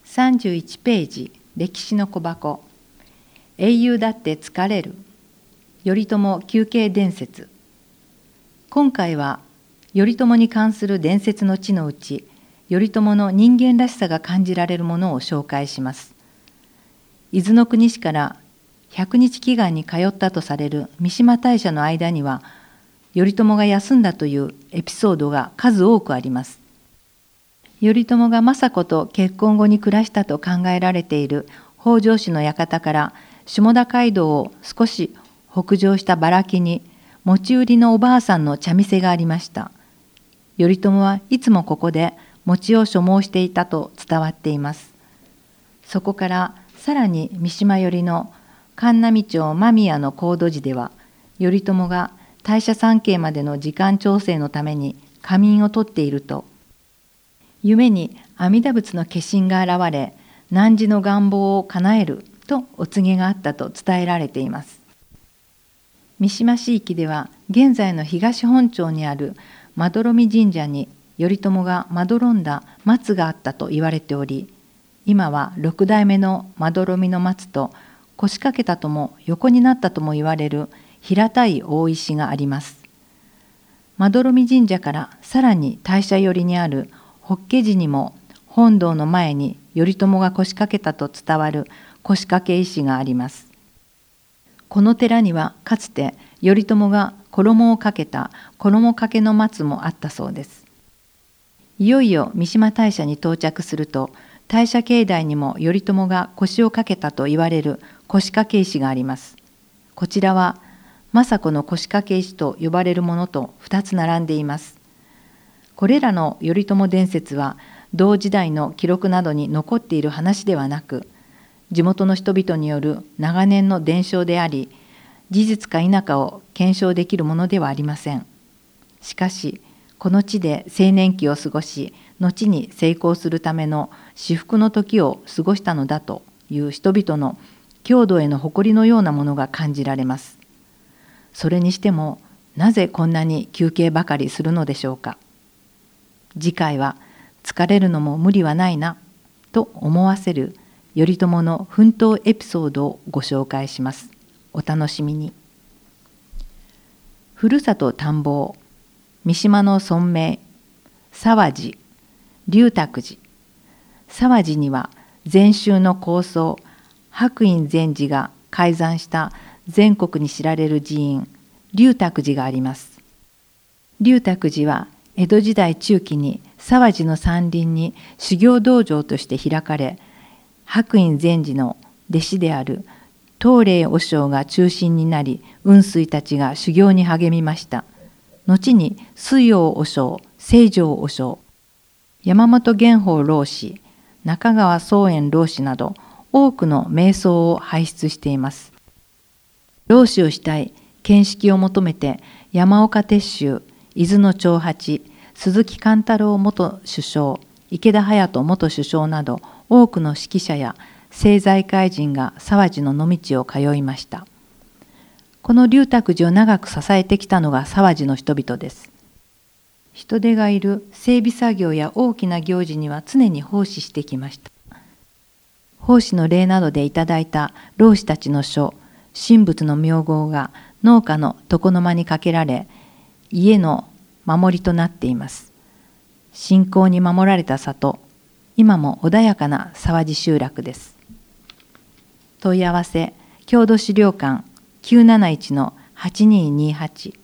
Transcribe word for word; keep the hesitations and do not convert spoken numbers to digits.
さんじゅういちページ、歴史の小箱。英雄だって疲れる。頼朝休憩伝説。今回は頼朝に関する伝説の地のうち、頼朝の人間らしさが感じられるものを紹介します。伊豆の国市から百日祈願に通ったとされる三嶋大社の間には、頼朝が休んだというエピソードが数多くあります。頼朝が政子と結婚後に暮らしたと考えられている北条氏の館から下田街道を少し北上した原木に持ち売りのおばあさんの茶店がありました。頼朝はいつもここで餅を所望していたと伝わっています。そこからさらに三島寄りの神奈見町間宮の高土寺では、頼朝が大社参詣までの時間調整のために仮眠をとっていると、夢に阿弥陀仏の化身が現れ、汝の願望を叶えるとお告げがあったと伝えられています。三島市域では現在の東本町にあるまどろみ神社に頼朝がまどろんだ松があったと言われており、今は六代目のまどろみの松と腰掛けたとも横になったとも言われる平たい大石があります。まどろみ神社からさらに大社寄りにある法華寺にも本堂の前に頼朝が腰掛けたと伝わる腰掛け石があります。この寺にはかつて頼朝が衣をかけた衣掛けの松もあったそうです。いよいよ三嶋大社に到着すると、大社境内にも頼朝が腰を掛けたと言われる腰掛け石があります。こちらは政子の腰掛け石と呼ばれるものとふたつ並んでいます。これらの頼朝伝説は同時代の記録などに残っている話ではなく、地元の人々による長年の伝承であり、事実か否かを検証できるものではありません。しかし、この地で青年期を過ごし、後に成功するための至福の時を過ごしたのだという人々の郷土への誇りのようなものが感じられます。それにしても、なぜこんなに休憩ばかりするのでしょうか。次回は疲れるのも無理はないなと思わせる頼朝の奮闘エピソードをご紹介します。お楽しみに。ふるさと探訪、三島の村名、沢寺、龍卓寺。沢寺には禅宗の高僧、白隠禅師が開山した全国に知られる寺院、龍卓寺があります。龍卓寺は江戸時代中期に沢寺の山林に修行道場として開かれ、白隠禅師の弟子である東霊和尚が中心になり、雲水たちが修行に励みました。後に水陽和尚、清浄和尚、山本源法老師、中川宗円老師など多くの瞑想を輩出しています。老師をしたい見識を求めて山岡鉄舟、伊豆の長八、鈴木貫太郎元首相、池田隼人元首相など多くの指揮者や政財界人が沢寺の野道を通いました。この龍卓寺を長く支えてきたのが沢寺の人々です。人手がいる整備作業や大きな行事には常に奉仕してきました。奉仕の礼などでいただいた老師たちの書、神仏の名号が農家の床の間にかけられ、家の守りとなっています。信仰に守られた里、今も穏やかな沢寺集落です。問い合わせ、郷土資料館 きゅうなないちのはちにーにーはち